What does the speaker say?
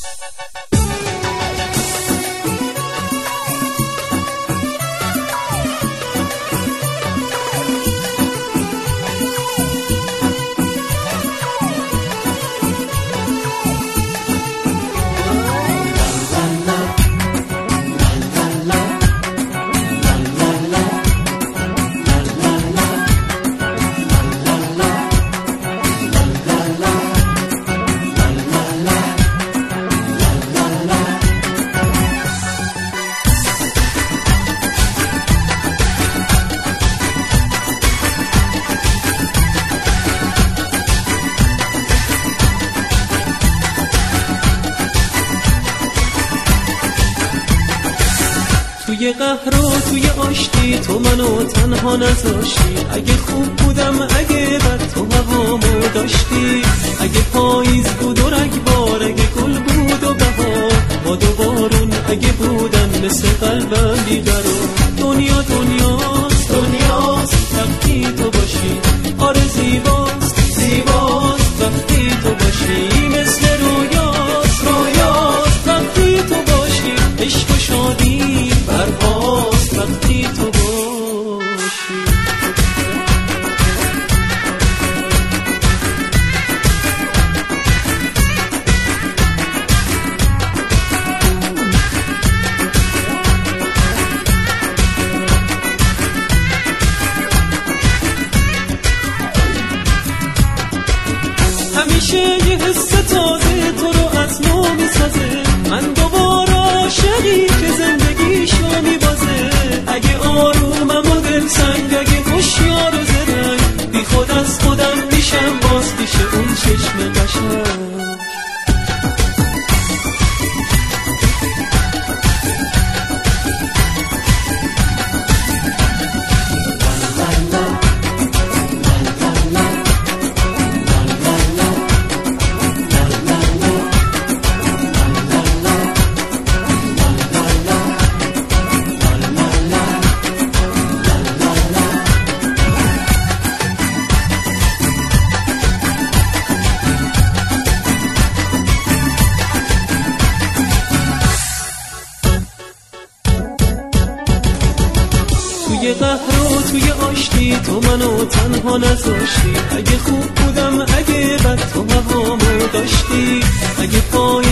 توی قهر و توی آشتی تو منو تنها نذاشتی. اگه خوب بودم اگه بد تو هوامو داشتی. اگه پاییز بود و رگبار، اگه گل بود و بهار، باد و بارون اگه بودن مثل قلبم بیقرار. دنیا دنیاست دنیاست وقتی تو باشی. آره زیباست زیباست وقتی تو باشی. مثل رویاست رویاست وقتی تو باشی. عشق و شادی برهاست وقتی تو باشی. همیشه یه حس تازه تو رو از نو میسازه. من دوباره عاشقی که زندگیشو میبازه. اگه آرومم و دل سنگ، اگه هوشیار و زرنگ، بی خود از خودم میشم باز پیش اون چشم قشنگ. توی قهر و توی آشتی تو منو تنها نذاشتی. اگه خوب بودم اگه بد تو هوامو داشتی. اگه